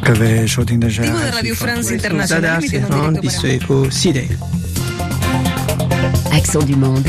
de Radio France Internationale. Accent du monde.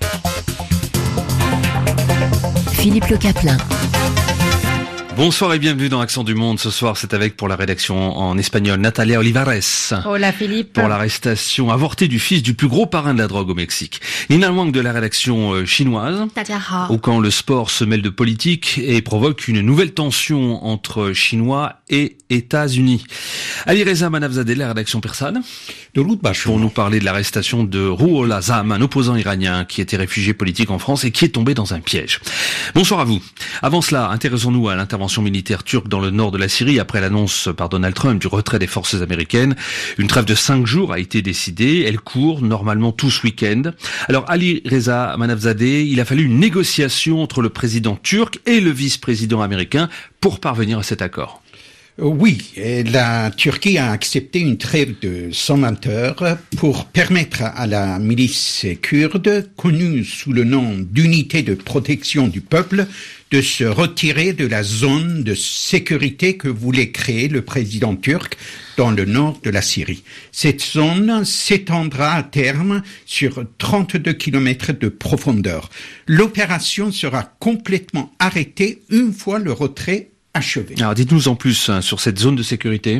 Philippe Le Caplin. Bonsoir et bienvenue dans Accent du Monde. Ce soir, c'est avec, pour la rédaction en espagnol, Natalia Olivares. Hola Philippe. Pour l'arrestation avortée du fils du plus gros parrain de la drogue au Mexique. Nina Wang de la rédaction chinoise. Au camp, le sport se mêle de politique et provoque une nouvelle tension entre Chinois et États-Unis. Ali Reza Manavzadeh de la rédaction persane. Pour nous parler de l'arrestation de Ruhollah Zam, un opposant iranien qui était réfugié politique en France et qui est tombé dans un piège. Bonsoir à vous. Avant cela, intéressons-nous à l'intervention militaire turque dans le nord de la Syrie après l'annonce par Donald Trump du retrait des forces américaines. Une trêve de 5 jours a été décidée. Elle court normalement tout ce week-end. Alors Ali Reza Manavzadeh, il a fallu une négociation entre le président turc et le vice-président américain pour parvenir à cet accord. Oui, la Turquie a accepté une trêve de 120 heures pour permettre à la milice kurde, connue sous le nom d'Unité de protection du peuple, de se retirer de la zone de sécurité que voulait créer le président turc dans le nord de la Syrie. Cette zone s'étendra à terme sur 32 kilomètres de profondeur. L'opération sera complètement arrêtée une fois le retrait achevé. Alors dites-nous en plus sur cette zone de sécurité.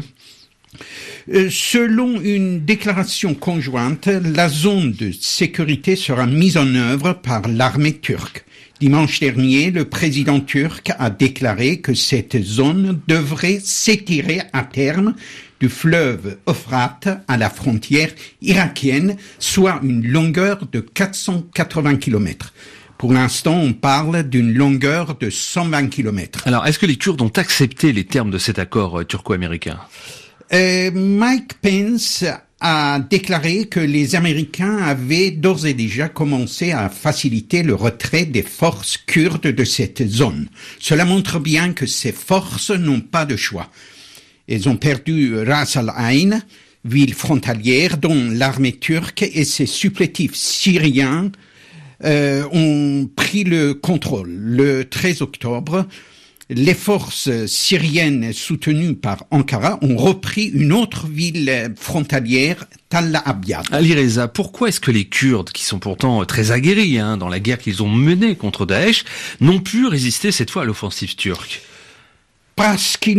Selon une déclaration conjointe, la zone de sécurité sera mise en œuvre par l'armée turque. Dimanche dernier, le président turc a déclaré que cette zone devrait s'étirer à terme du fleuve Euphrate à la frontière irakienne, soit une longueur de 480 kilomètres. Pour l'instant, on parle d'une longueur de 120 kilomètres. Alors, est-ce que les Kurdes ont accepté les termes de cet accord turco-américain ? Mike Pence a déclaré que les Américains avaient d'ores et déjà commencé à faciliter le retrait des forces kurdes de cette zone. Cela montre bien que ces forces n'ont pas de choix. Elles ont perdu Ras al-Ain, ville frontalière dont l'armée turque et ses supplétifs syriens ont pris le contrôle. Le 13 octobre, les forces syriennes soutenues par Ankara ont repris une autre ville frontalière, Tall Abyad. Ali Reza, pourquoi est-ce que les Kurdes, qui sont pourtant très aguerris dans la guerre qu'ils ont menée contre Daesh, n'ont pu résister cette fois à l'offensive turque ? Parce les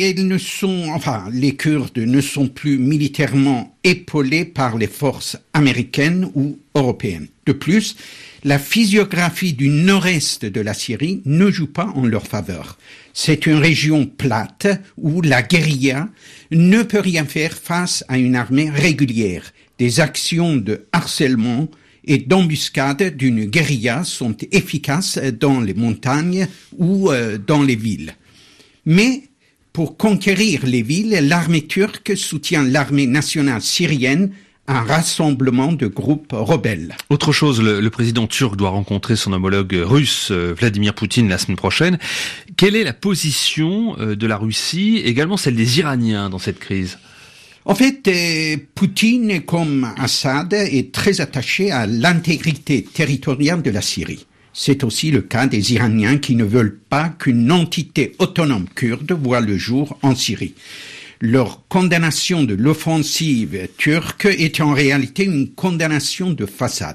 Kurdes ne sont plus militairement épaulés par les forces américaines ou européennes. De plus, la physiographie du nord-est de la Syrie ne joue pas en leur faveur. C'est une région plate où la guérilla ne peut rien faire face à une armée régulière. Des actions de harcèlement et d'embuscade d'une guérilla sont efficaces dans les montagnes ou dans les villes. Mais pour conquérir les villes, l'armée turque soutient l'armée nationale syrienne, un rassemblement de groupes rebelles. Autre chose, le président turc doit rencontrer son homologue russe, Vladimir Poutine, la semaine prochaine. Quelle est la position de la Russie, également celle des Iraniens dans cette crise ? En fait, Poutine, comme Assad, est très attaché à l'intégrité territoriale de la Syrie. C'est aussi le cas des Iraniens qui ne veulent pas qu'une entité autonome kurde voie le jour en Syrie. Leur condamnation de l'offensive turque est en réalité une condamnation de façade.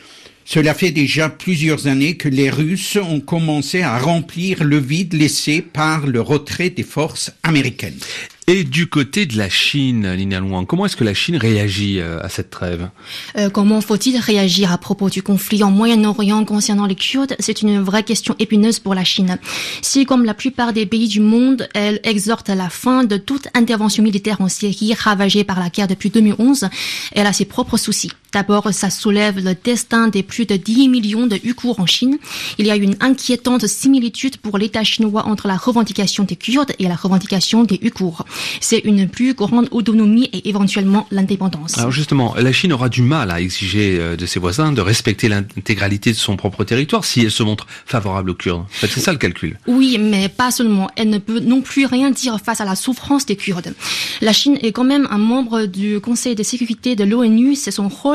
Cela fait déjà plusieurs années que les Russes ont commencé à remplir le vide laissé par le retrait des forces américaines. Et du côté de la Chine, Nina Wang, comment est-ce que la Chine réagit à cette trêve ? Comment faut-il réagir à propos du conflit en Moyen-Orient concernant les Kurdes ? C'est une vraie question épineuse pour la Chine. Si, comme la plupart des pays du monde, elle exhorte à la fin de toute intervention militaire en Syrie ravagée par la guerre depuis 2011, elle a ses propres soucis. D'abord, ça soulève le destin des plus de 10 millions de Ouïghours en Chine. Il y a une inquiétante similitude pour l'État chinois entre la revendication des Kurdes et la revendication des Ouïghours. C'est une plus grande autonomie et éventuellement l'indépendance. Alors justement, la Chine aura du mal à exiger de ses voisins de respecter l'intégralité de son propre territoire si elle se montre favorable aux Kurdes. En fait, c'est ça le calcul. Oui, mais pas seulement. Elle ne peut non plus rien dire face à la souffrance des Kurdes. La Chine est quand même un membre du Conseil de sécurité de l'ONU. C'est son rôle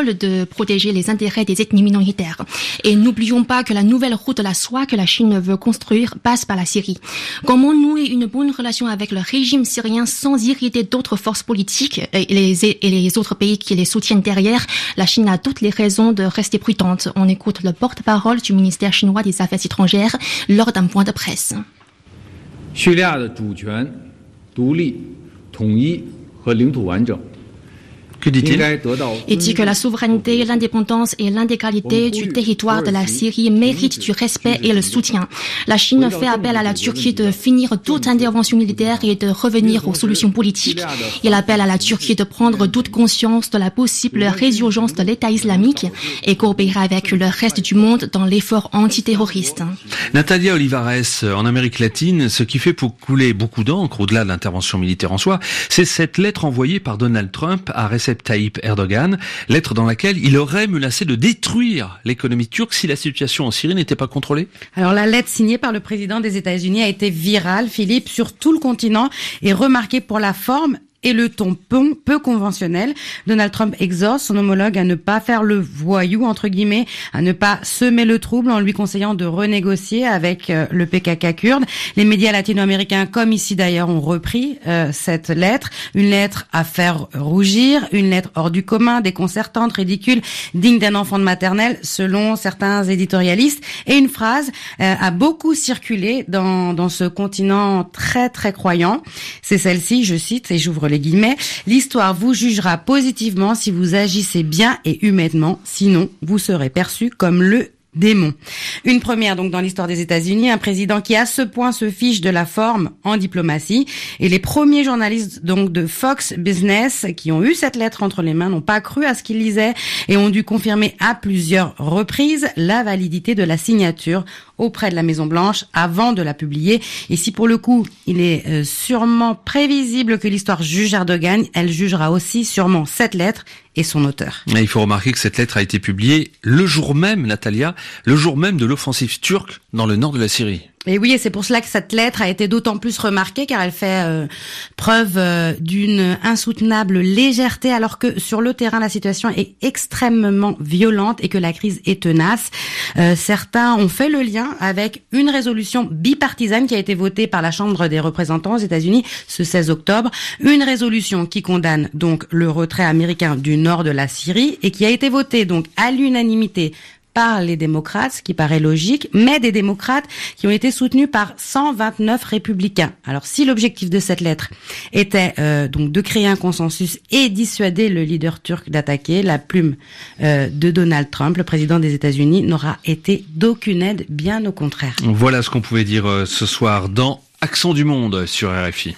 rôle de protéger les intérêts des ethnies minoritaires. Et n'oublions pas que la nouvelle route de la soie que la Chine veut construire passe par la Syrie. Comment nouer une bonne relation avec le régime syrien sans irriter d'autres forces politiques et les autres pays qui les soutiennent derrière? La Chine a toutes les raisons de rester prudente. On écoute le porte-parole du ministère chinois des Affaires étrangères lors d'un point de presse. 叙利亚的主权、独立、统一和领土完整 Que dit-il? Il dit que la souveraineté, l'indépendance et l'intégralité du territoire de la Syrie méritent du respect et le soutien. La Chine fait appel à la Turquie de finir toute intervention militaire et de revenir aux solutions politiques. Il appelle à la Turquie de prendre toute conscience de la possible résurgence de l'État islamique et coopérer avec le reste du monde dans l'effort antiterroriste. Natalia Olivares, en Amérique latine, ce qui fait couler beaucoup d'encre, au-delà de l'intervention militaire en soi, c'est cette lettre envoyée par Donald Trump à Recep Tayyip Erdogan, lettre dans laquelle il aurait menacé de détruire l'économie turque si la situation en Syrie n'était pas contrôlée. Alors la lettre signée par le président des États-Unis a été virale, Philippe, sur tout le continent et remarquée pour la forme et le ton peu conventionnel. Donald Trump exhorte son homologue à ne pas faire le voyou, entre guillemets, à ne pas semer le trouble en lui conseillant de renégocier avec le PKK kurde. Les médias latino-américains, comme ici d'ailleurs, ont repris cette lettre. Une lettre à faire rougir, une lettre hors du commun, déconcertante, ridicule, digne d'un enfant de maternelle, selon certains éditorialistes. Et une phrase a beaucoup circulé dans ce continent très très croyant. C'est celle-ci, je cite, et j'ouvre les guillemets, l'histoire vous jugera positivement si vous agissez bien et humainement, sinon vous serez perçu comme le démon. Une première donc dans l'histoire des États-Unis, un président qui à ce point se fiche de la forme en diplomatie. Et les premiers journalistes donc de Fox Business qui ont eu cette lettre entre les mains n'ont pas cru à ce qu'ils lisaient et ont dû confirmer à plusieurs reprises la validité de la signature auprès de la Maison-Blanche avant de la publier. Et si pour le coup, il est sûrement prévisible que l'histoire juge Erdogan, elle jugera aussi sûrement cette lettre et son auteur. Et il faut remarquer que cette lettre a été publiée le jour même, Natalia, le jour même de l'offensive turque dans le nord de la Syrie. Et oui, et c'est pour cela que cette lettre a été d'autant plus remarquée car elle fait preuve d'une insoutenable légèreté alors que sur le terrain la situation est extrêmement violente et que la crise est tenace. Certains ont fait le lien avec une résolution bipartisane qui a été votée par la Chambre des représentants aux États-Unis ce 16 octobre. Une résolution qui condamne donc le retrait américain du nord de la Syrie et qui a été votée donc à l'unanimité par les démocrates, ce qui paraît logique, mais des démocrates qui ont été soutenus par 129 républicains. Alors si l'objectif de cette lettre était donc de créer un consensus et dissuader le leader turc d'attaquer, la plume de Donald Trump, le président des États-Unis, n'aura été d'aucune aide, bien au contraire. Voilà ce qu'on pouvait dire ce soir dans Accent du Monde sur RFI.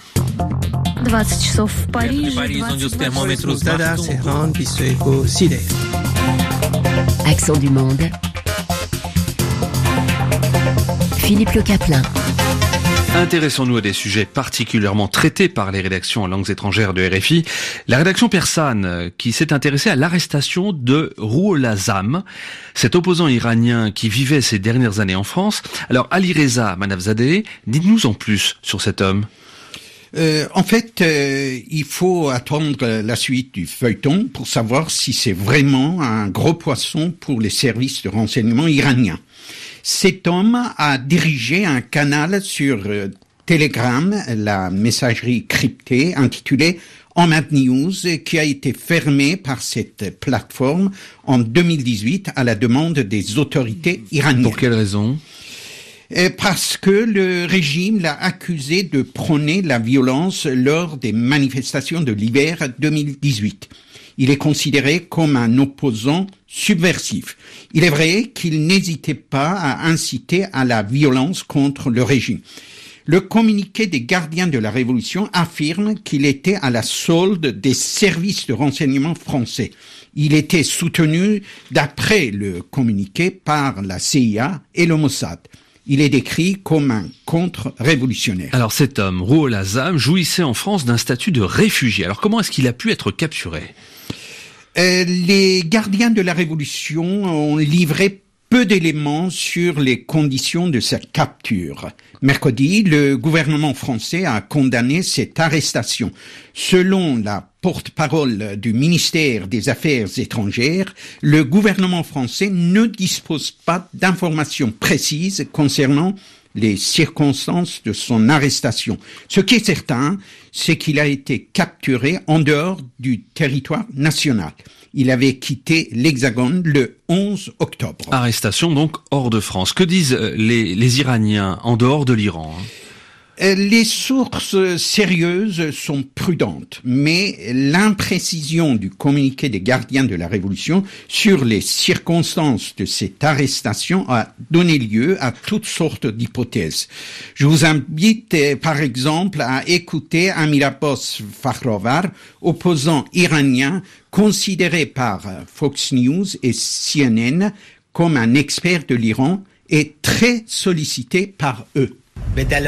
20 часов в Париже, 20 Accent du monde. Philippe Le Caplin. Intéressons-nous à des sujets particulièrement traités par les rédactions en langues étrangères de RFI. La rédaction persane qui s'est intéressée à l'arrestation de Rouhollah Zam, cet opposant iranien qui vivait ces dernières années en France. Alors Alireza Manavzadeh, dites-nous en plus sur cet homme. En fait, il faut attendre la suite du feuilleton pour savoir si c'est vraiment un gros poisson pour les services de renseignement iraniens. Cet homme a dirigé un canal sur Telegram, la messagerie cryptée intitulée Ahmad News, qui a été fermé par cette plateforme en 2018 à la demande des autorités iraniennes. Pour quelle raison ? Parce que le régime l'a accusé de prôner la violence lors des manifestations de l'hiver 2018. Il est considéré comme un opposant subversif. Il est vrai qu'il n'hésitait pas à inciter à la violence contre le régime. Le communiqué des gardiens de la Révolution affirme qu'il était à la solde des services de renseignement français. Il était soutenu, d'après le communiqué, par la CIA et le Mossad. Il est décrit comme un contre-révolutionnaire. Alors cet homme, Rouhollah Zam, jouissait en France d'un statut de réfugié. Alors comment est-ce qu'il a pu être capturé ? Les gardiens de la Révolution ont livré peu d'éléments sur les conditions de cette capture. Mercredi, le gouvernement français a condamné cette arrestation. Selon la porte-parole du ministère des Affaires étrangères, le gouvernement français ne dispose pas d'informations précises concernant les circonstances de son arrestation. Ce qui est certain, c'est qu'il a été capturé en dehors du territoire national. Il avait quitté l'Hexagone le 11 octobre. Arrestation donc hors de France. Que disent les Iraniens en dehors de l'Iran ? Les sources sérieuses sont prudentes, mais l'imprécision du communiqué des gardiens de la Révolution sur les circonstances de cette arrestation a donné lieu à toutes sortes d'hypothèses. Je vous invite par exemple à écouter Amir Abbas Fakhravar, opposant iranien considéré par Fox News et CNN comme un expert de l'Iran et très sollicité par eux. Quel est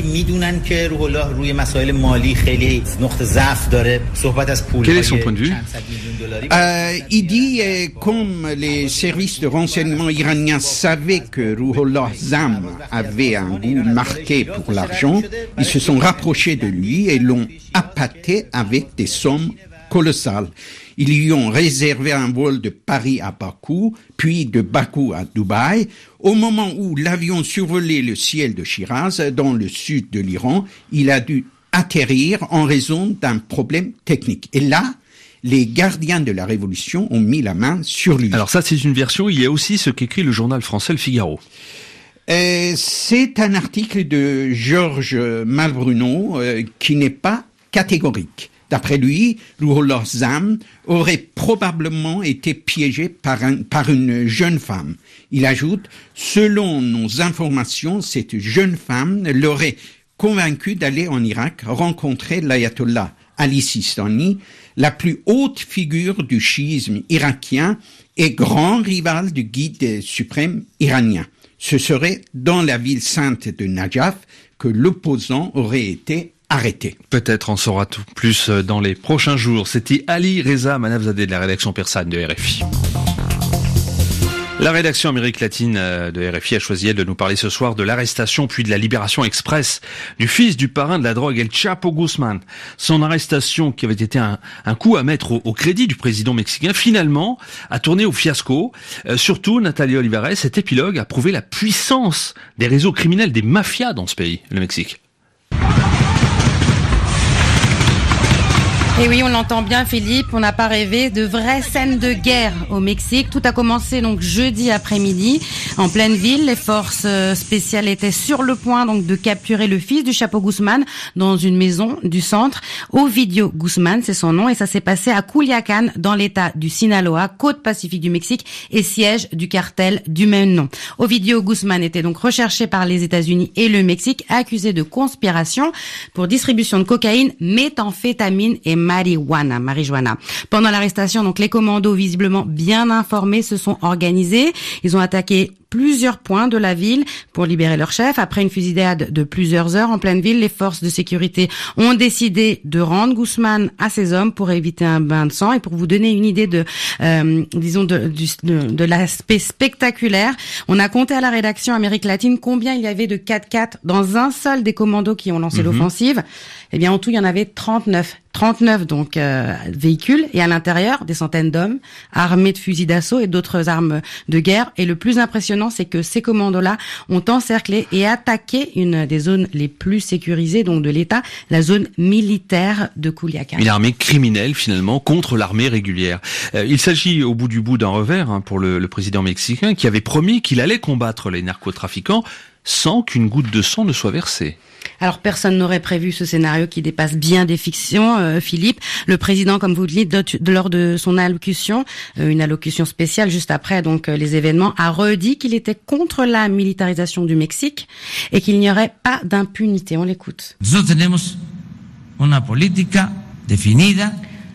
son point de vue? Il dit, comme les services de renseignement iraniens savaient que Ruhollah Zam avait un goût marqué pour l'argent, ils se sont rapprochés de lui et l'ont appâté avec des sommes colossales. Ils lui ont réservé un vol de Paris à Bakou, puis de Bakou à Dubaï. Au moment où l'avion survolait le ciel de Shiraz, dans le sud de l'Iran, il a dû atterrir en raison d'un problème technique. Et là, les gardiens de la Révolution ont mis la main sur lui. Alors ça, c'est une version. Il y a aussi ce qu'écrit le journal français Le Figaro. C'est un article de Georges Malbruno qui n'est pas catégorique. D'après lui, Ruhollah Zam aurait probablement été piégé par une jeune femme. Il ajoute, selon nos informations, cette jeune femme l'aurait convaincu d'aller en Irak rencontrer l'ayatollah Ali Sistani, la plus haute figure du chiisme irakien et grand rival du guide suprême iranien. Ce serait dans la ville sainte de Najaf que l'opposant aurait été arrêté. Peut-être en saura tout plus dans les prochains jours. C'était Ali Reza Manafzadeh de la rédaction persane de RFI. La rédaction Amérique latine de RFI a choisi elle de nous parler ce soir de l'arrestation puis de la libération express du fils du parrain de la drogue El Chapo Guzman. Son arrestation, qui avait été un coup à mettre au crédit du président mexicain, finalement a tourné au fiasco. Surtout, Nathalie Olivares, cet épilogue a prouvé la puissance des réseaux criminels, des mafias dans ce pays, le Mexique. Et oui, on l'entend bien, Philippe, on n'a pas rêvé de vraies scènes de guerre au Mexique. Tout a commencé donc jeudi après-midi en pleine ville. Les forces spéciales étaient sur le point donc de capturer le fils du Chapo Guzman dans une maison du centre. Ovidio Guzman, c'est son nom, et ça s'est passé à Culiacán, dans l'état du Sinaloa, côte pacifique du Mexique et siège du cartel du même nom. Ovidio Guzman était donc recherché par les États-Unis et le Mexique, accusé de conspiration pour distribution de cocaïne, méthamphétamine et marijuana. Pendant l'arrestation, donc les commandos visiblement bien informés se sont organisés. Ils ont attaqué plusieurs points de la ville pour libérer leur chef. Après une fusillade de plusieurs heures en pleine ville, les forces de sécurité ont décidé de rendre Guzman à ses hommes pour éviter un bain de sang. Et pour vous donner une idée de l'aspect spectaculaire, on a compté à la rédaction Amérique latine combien il y avait de 4x4 dans un seul des commandos qui ont lancé l'offensive. Eh bien, en tout, il y en avait 39 donc véhicules, et à l'intérieur des centaines d'hommes armés de fusils d'assaut et d'autres armes de guerre. Et le plus impressionnant, c'est que ces commandos-là ont encerclé et attaqué une des zones les plus sécurisées donc de l'État, la zone militaire de Culiacán. Une armée criminelle finalement contre l'armée régulière. Il s'agit au bout du bout d'un revers pour le président mexicain qui avait promis qu'il allait combattre les narcotrafiquants sans qu'une goutte de sang ne soit versée. Alors personne n'aurait prévu ce scénario qui dépasse bien des fictions, Philippe. Le président, comme vous le dites, lors de son allocution, une allocution spéciale juste après donc les événements, a redit qu'il était contre la militarisation du Mexique et qu'il n'y aurait pas d'impunité. On l'écoute. Nosotros tenemos una política definida.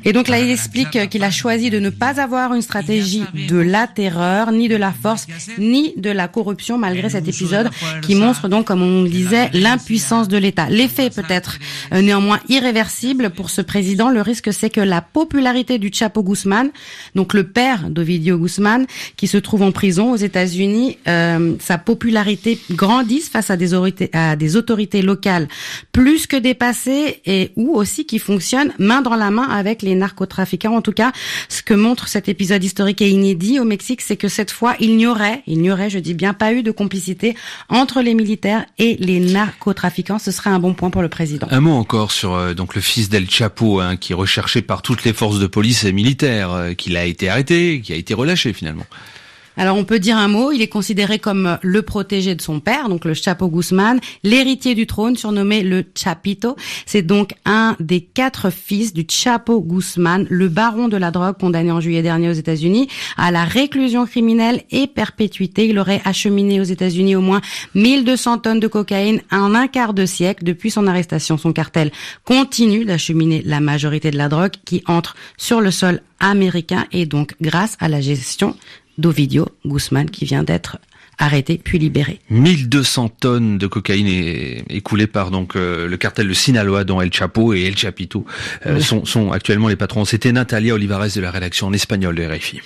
Et donc là, il explique qu'il a choisi de ne pas avoir une stratégie de la terreur, ni de la force, ni de la corruption, malgré cet épisode qui montre donc, comme on le disait, l'impuissance de l'État. L'effet peut être néanmoins irréversible pour ce président. Le risque, c'est que la popularité du Chapo Guzman, donc le père d'Ovidio Guzman, qui se trouve en prison aux États-Unis, sa popularité grandisse face à des autorités locales plus que dépassées et ou aussi qui fonctionnent main dans la main avec les narcotrafiquants. En tout cas, ce que montre cet épisode historique et inédit au Mexique, c'est que cette fois, il n'y aurait, je dis bien, pas eu de complicité entre les militaires et les narcotrafiquants. Ce serait un bon point pour le président. Un mot encore sur donc le fils d'El Chapo, qui est recherché par toutes les forces de police et militaires, qu'il a été arrêté, qui a été relâché finalement. Alors on peut dire un mot, il est considéré comme le protégé de son père, donc le Chapo Guzman, l'héritier du trône, surnommé le Chapito. C'est donc un des 4 fils du Chapo Guzman, le baron de la drogue condamné en juillet dernier aux États-Unis à la réclusion criminelle et perpétuité. Il aurait acheminé aux États-Unis au moins 1200 tonnes de cocaïne en un quart de siècle. Depuis son arrestation, son cartel continue d'acheminer la majorité de la drogue qui entre sur le sol américain et donc grâce à la gestion d'Ovidio Guzman qui vient d'être arrêté puis libéré. 1200 tonnes de cocaïne écoulées par donc le cartel de Sinaloa dont El Chapo et El Chapito sont actuellement les patrons. C'était Natalia Olivares de la rédaction en espagnol de RFI.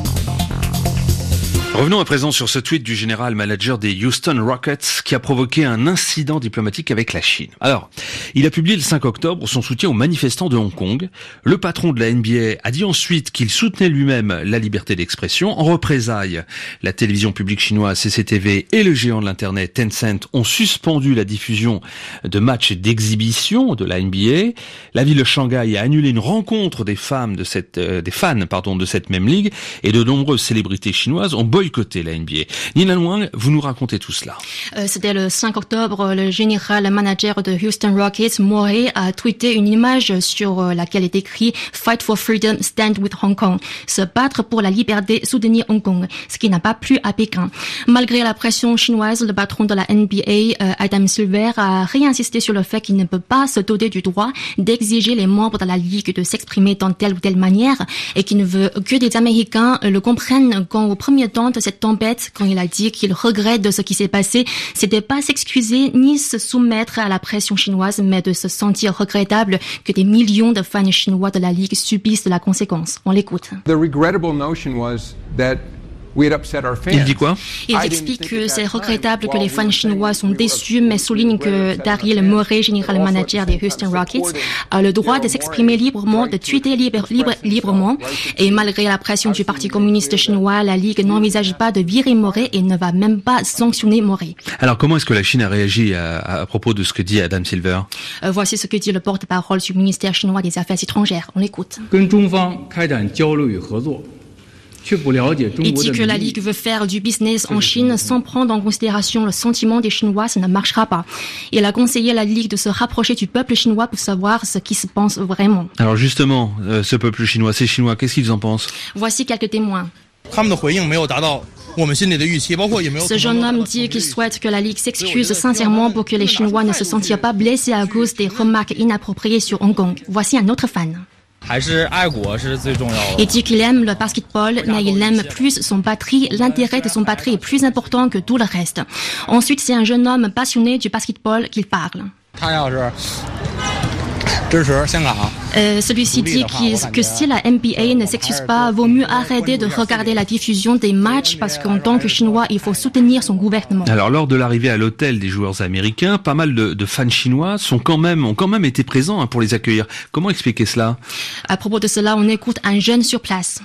Revenons à présent sur ce tweet du général manager des Houston Rockets qui a provoqué un incident diplomatique avec la Chine. Alors, il a publié le 5 octobre son soutien aux manifestants de Hong Kong. Le patron de la NBA a dit ensuite qu'il soutenait lui-même la liberté d'expression. En représailles, la télévision publique chinoise CCTV et le géant de l'internet Tencent ont suspendu la diffusion de matchs d'exhibition de la NBA. La ville de Shanghai a annulé une rencontre des fans de cette même ligue et de nombreuses célébrités chinoises ont boycotter la NBA. Nina Luang, vous nous racontez tout cela. C'était le 5 octobre, le général manager de Houston Rockets, Morey, a tweeté une image sur laquelle est écrit « Fight for freedom, stand with Hong Kong ». Se battre pour la liberté, soutenir Hong Kong, ce qui n'a pas plu à Pékin. Malgré la pression chinoise, le patron de la NBA, Adam Silver, a réinsisté sur le fait qu'il ne peut pas se doter du droit d'exiger les membres de la Ligue de s'exprimer dans telle ou telle manière et qu'il ne veut que des Américains le comprennent quand au premier temps de cette tempête, quand il a dit qu'il regrette de ce qui s'est passé, c'était pas s'excuser ni se soumettre à la pression chinoise, mais de se sentir regrettable que des millions de fans chinois de la Ligue subissent la conséquence. On l'écoute. The regrettable notion was that il dit quoi? Il explique que c'est regrettable que les fans chinois sont déçus, mais souligne que Daryl Morey, général manager des Houston Rockets, a le droit de s'exprimer librement, de tweeter librement. Et malgré la pression du Parti communiste chinois, la Ligue n'envisage pas de virer Morey et ne va même pas sanctionner Morey. Alors comment est-ce que la Chine a réagi à propos de ce que dit Adam Silver? Voici ce que dit le porte-parole du ministère chinois des Affaires étrangères. On l'écoute. Il dit que la Ligue veut faire du business en Chine sans prendre en considération le sentiment des Chinois, ça ne marchera pas. Il a conseillé à la Ligue de se rapprocher du peuple chinois pour savoir ce qui se pense vraiment. Alors justement, ce peuple chinois, ces Chinois, qu'est-ce qu'ils en pensent? Voici quelques témoins. Ce jeune homme dit qu'il souhaite que la Ligue s'excuse sincèrement pour que les Chinois ne se sentent pas blessés à cause des remarques inappropriées sur Hong Kong. Voici un autre fan. Il dit qu'il aime le basketball, mais il aime plus son patrie. L'intérêt de son patrie est plus important que tout le reste. Ensuite, c'est un jeune homme passionné du basketball qu'il parle. Celui-ci dit que si la NBA ne s'excuse pas, vaut mieux arrêter de regarder la diffusion des matchs parce qu'en tant que Chinois, il faut soutenir son gouvernement. Alors, lors de l'arrivée à l'hôtel des joueurs américains, pas mal de fans chinois ont quand même été présents pour les accueillir. Comment expliquer cela? À propos de cela, on écoute un jeune sur place.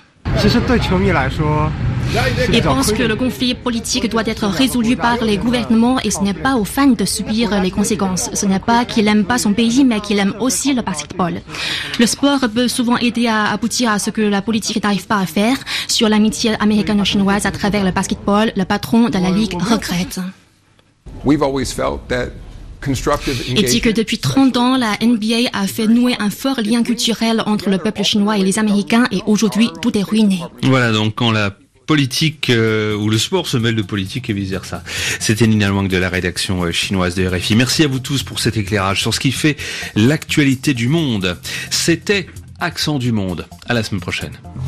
Il pense que le conflit politique doit être résolu par les gouvernements et ce n'est pas aux fans de subir les conséquences. Ce n'est pas qu'il aime pas son pays, mais qu'il aime aussi le basketball. Le sport peut souvent aider à aboutir à ce que la politique n'arrive pas à faire. Sur l'amitié américano-chinoise à travers le basketball, le patron de la Ligue regrette. Il dit que depuis 30 ans, la NBA a fait nouer un fort lien culturel entre le peuple chinois et les Américains et aujourd'hui, tout est ruiné. Voilà, donc quand la politique ou le sport se mêle de politique et vice-versa. C'était Nina Luang de la rédaction chinoise de RFI. Merci à vous tous pour cet éclairage sur ce qui fait l'actualité du monde. C'était Accent du Monde. À la semaine prochaine.